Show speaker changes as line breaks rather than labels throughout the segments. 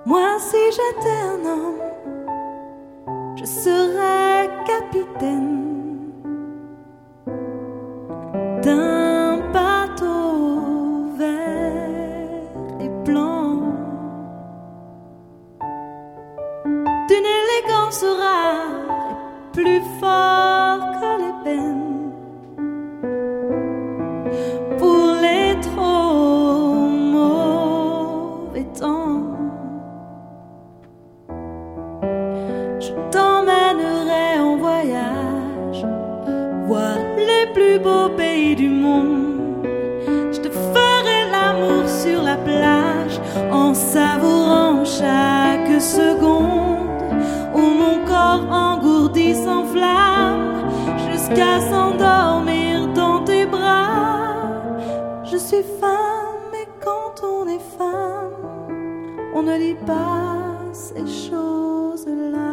Moi, si j'étais un homme, je serais capitaine d'un bateau vert et blanc, d'une élégance rare et plus fort que l'ébène. Pour les trop mauvais temps, je t'emmènerai en voyage, voir les plus beaux pays du monde. Je te ferai l'amour sur la plage, en savourant chaque seconde, où mon corps engourdi s'enflamme, jusqu'à s'endormir dans tes bras. Je suis femme, et quand on est femme, on ne dit pas ces choses-là.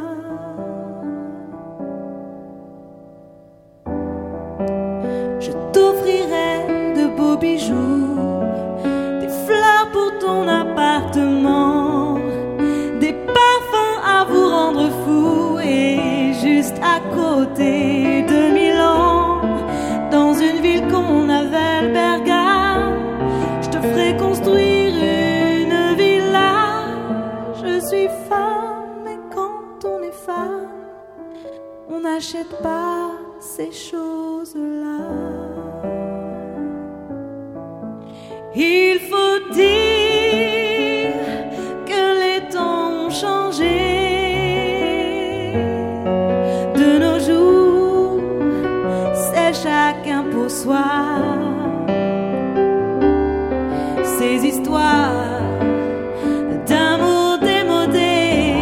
Je t'offrirai de beaux bijoux, des fleurs pour ton appartement, des parfums à vous rendre fou, et juste à côté de Milan, dans une ville qu'on appelle Bergame, je te ferai construire une villa. Je suis femme, et quand on est femme, on n'achète pas ces choses-là. Il faut dire que les temps ont changé. De nos jours, c'est chacun pour soi. Ces histoires d'amour démodé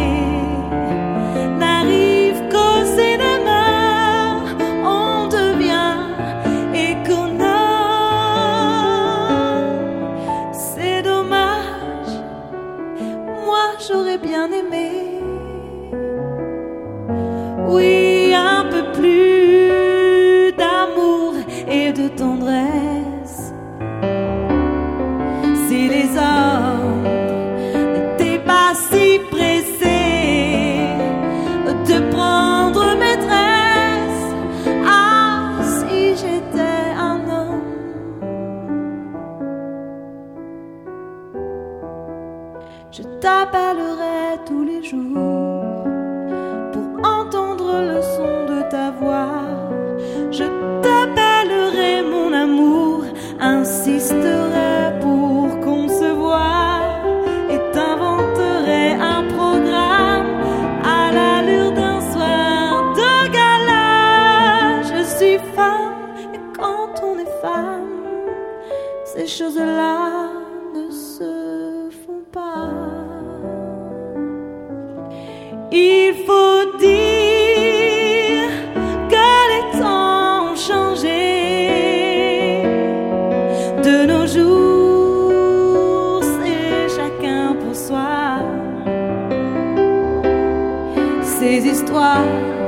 n'arrivent qu'au cinéma. On devient économe. C'est dommage, moi j'aurais bien aimé, oui, un peu plus d'amour et de tendresse. Si les hommes n'étaient pas si pressés de prendre maîtresse. Ah, si j'étais un homme, je t'appellerais tous les jours pour entendre le son de ta voix. Je t'appellerai mon amour, insisterai pour concevoir, et t'inventerai un programme à l'allure d'un soir de gala. Je suis femme, et quand on est femme, ces choses-là ne se font pas. Il faut dire que les temps ont changé. De nos jours, c'est chacun pour soi. Ces histoires